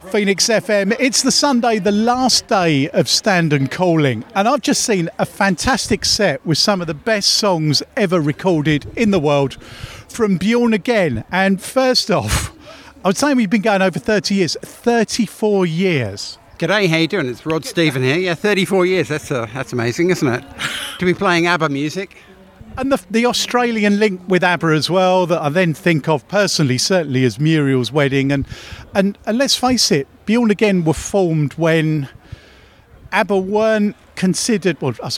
Phoenix FM. It's the Sunday, the last day of Stand and Calling, and I've just seen a fantastic set with some of the best songs ever recorded in the world from Bjorn Again. And first off, I would say we've been going over 30 years, 34 years. G'day, how you doing? It's Rod Stephen here. Yeah, 34 years. That's amazing, isn't it? To be playing ABBA music. And the Australian link with ABBA as well, that I then think of personally, certainly as Muriel's Wedding. And let's face it, Bjorn Again were formed when ABBA weren't considered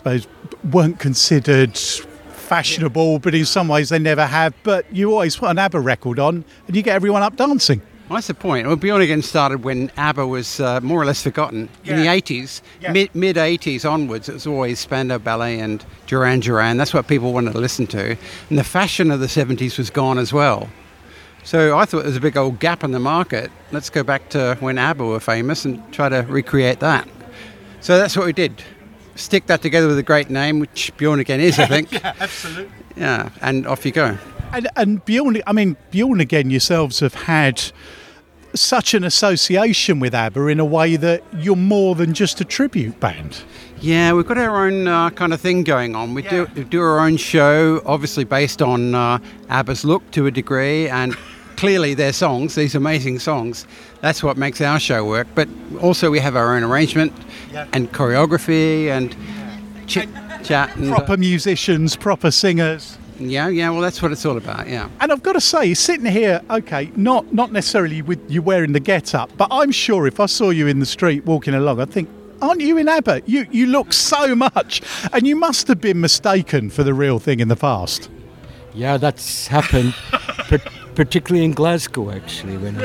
fashionable, but in some ways they never have. But you always put an ABBA record on and you get everyone up dancing. Well, that's the point. Well, Bjorn Again started when ABBA was more or less forgotten. In the 80s, mid-80s onwards, it was always Spandau Ballet and Duran Duran. That's what people wanted to listen to. And the fashion of the 70s was gone as well. So I thought there was a big old gap in the market. Let's go back to when ABBA were famous and try to recreate that. So that's what we did. Stick that together with a great name, which Bjorn Again is, I think. Yeah, absolutely. Yeah, and off you go. And Bjorn Again yourselves have had such an association with ABBA in a way that you're more than just a tribute band. Yeah, we've got our own kind of thing going on. We do our own show, obviously based on ABBA's look to a degree, and clearly their songs, these amazing songs. That's what makes our show work. But also we have our own arrangement and choreography and chit-chat. And proper musicians, proper singers. Yeah, well, that's what it's all about, yeah. And I've got to say, sitting here, okay, not necessarily with you wearing the get-up, but I'm sure if I saw you in the street walking along, I'd think, aren't you in ABBA? You look so much. And you must have been mistaken for the real thing in the past. Yeah, that's happened, particularly in Glasgow, actually. When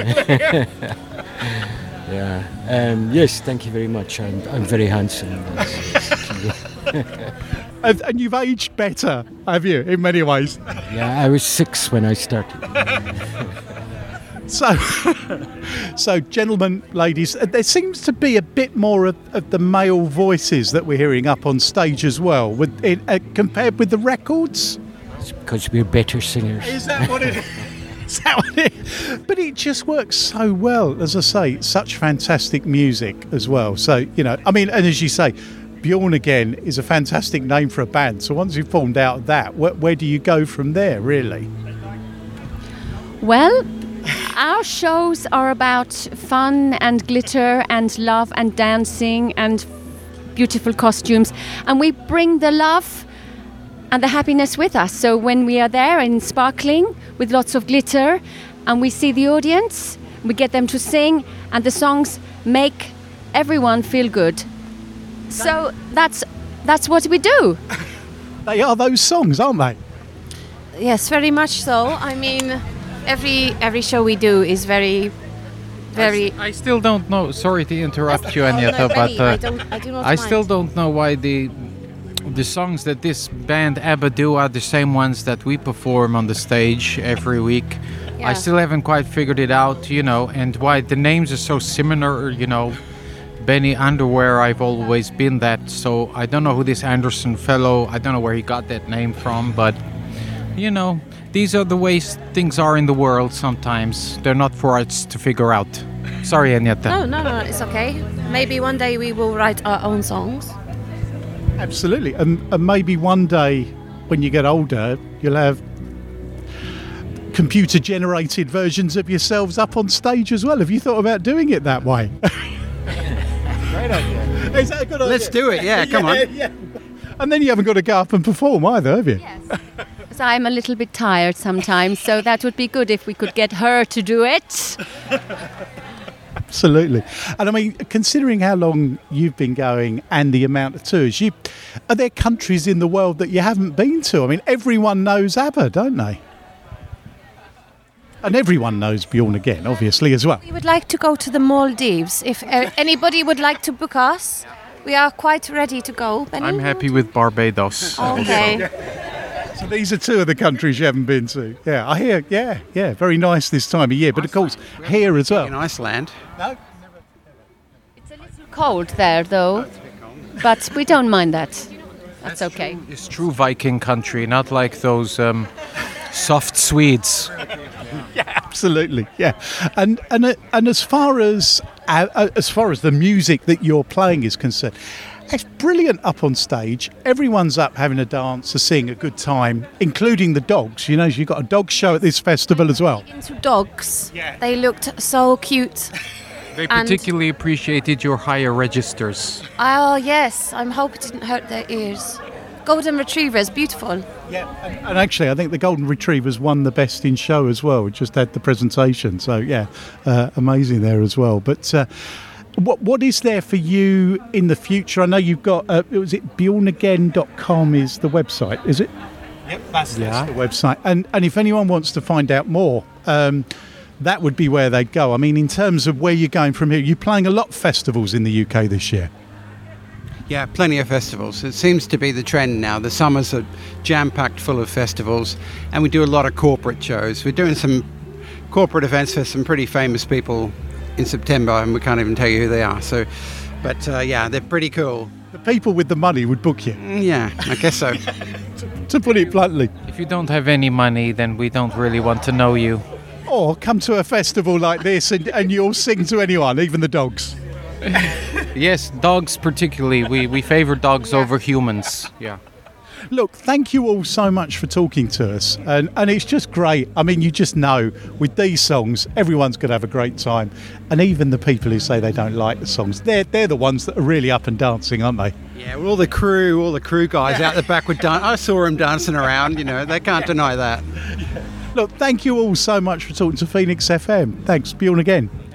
yes, thank you very much. I'm very handsome. And you've aged better, have you, in many ways? Yeah, I was 6 when I started. So, gentlemen, ladies, there seems to be a bit more of the male voices that we're hearing up on stage as well, compared with the records. It's because we're better singers. Is that what it is? But it just works so well, as I say, such fantastic music as well. So, and as you say, Bjorn Again is a fantastic name for a band. So once you've formed out of that, where do you go from there, really? Well, our shows are about fun and glitter and love and dancing and beautiful costumes. And we bring the love and the happiness with us. So when we are there and sparkling with lots of glitter and we see the audience, we get them to sing and the songs make everyone feel good. So that's what we do. They are those songs, aren't they? Yes, very much so. I mean, every show we do is very. I still don't know. Sorry to interrupt you, Agneta, but I still don't know why the songs that this band ABBA do are the same ones that we perform on the stage every week. Yeah. I still haven't quite figured it out, and why the names are so similar, Benny Underwear, I've always been that, so I don't know who this Anderson fellow, I don't know where he got that name from, but, these are the ways things are in the world sometimes. They're not for us to figure out. Sorry, Agneta. No, it's okay. Maybe one day we will write our own songs. Absolutely, and maybe one day when you get older, you'll have computer-generated versions of yourselves up on stage as well. Have you thought about doing it that way? Great idea. Is that a good idea? Let's do it, come on. Yeah. And then you haven't got to go up and perform either, have you? Yes. So I'm a little bit tired sometimes, so that would be good if we could get her to do it. Absolutely. And considering how long you've been going and the amount of tours, are there countries in the world that you haven't been to? Everyone knows ABBA, don't they? And everyone knows Bjorn Again, obviously, as well. We would like to go to the Maldives. If anybody would like to book us, we are quite ready to go. Benny? I'm happy with Barbados. Okay. So these are two of the countries you haven't been to. Yeah, I hear, yeah, very nice this time of year. But of course, here as well. In Iceland. No? It's a little cold there, though. But we don't mind that. That's okay. It's true Viking country, not like those soft Swedes. Yeah. Absolutely, yeah. And as far as the music that you're playing is concerned, it's brilliant up on stage. Everyone's up having a dance, seeing a good time, including the dogs. You know, you've got a dog show at this festival as well. Into dogs, they looked so cute. They particularly appreciated your higher registers. Oh yes, I hope it didn't hurt their ears. Golden Retrievers, beautiful. Yeah, and actually, I think the Golden Retrievers won the Best in Show as well. We just had the presentation, so yeah, amazing there as well. But what is there for you in the future? I know you've got, was it bjornagain.com is the website, is it? Yep, that's the website. And if anyone wants to find out more, that would be where they'd go. I mean, in terms of where you're going from here, you're playing a lot of festivals in the UK this year. Yeah, plenty of festivals. It seems to be the trend now. The summers are jam-packed full of festivals, and we do a lot of corporate shows. We're doing some corporate events for some pretty famous people in September, and we can't even tell you who they are. So, but yeah, they're pretty cool. The people with the money would book you. Yeah, I guess so. To put it bluntly. If you don't have any money, then we don't really want to know you. Or come to a festival like this and you'll sing to anyone, even the dogs. Yes, dogs particularly. We favour dogs over humans. Yeah. Look, thank you all so much for talking to us. And it's just great. I mean, you just know with these songs, everyone's going to have a great time. And even the people who say they don't like the songs, they're the ones that are really up and dancing, aren't they? Yeah, well, all the crew guys out the back were I saw them dancing around, you know, they can't deny that. Look, thank you all so much for talking to Phoenix FM. Thanks, Bjorn again.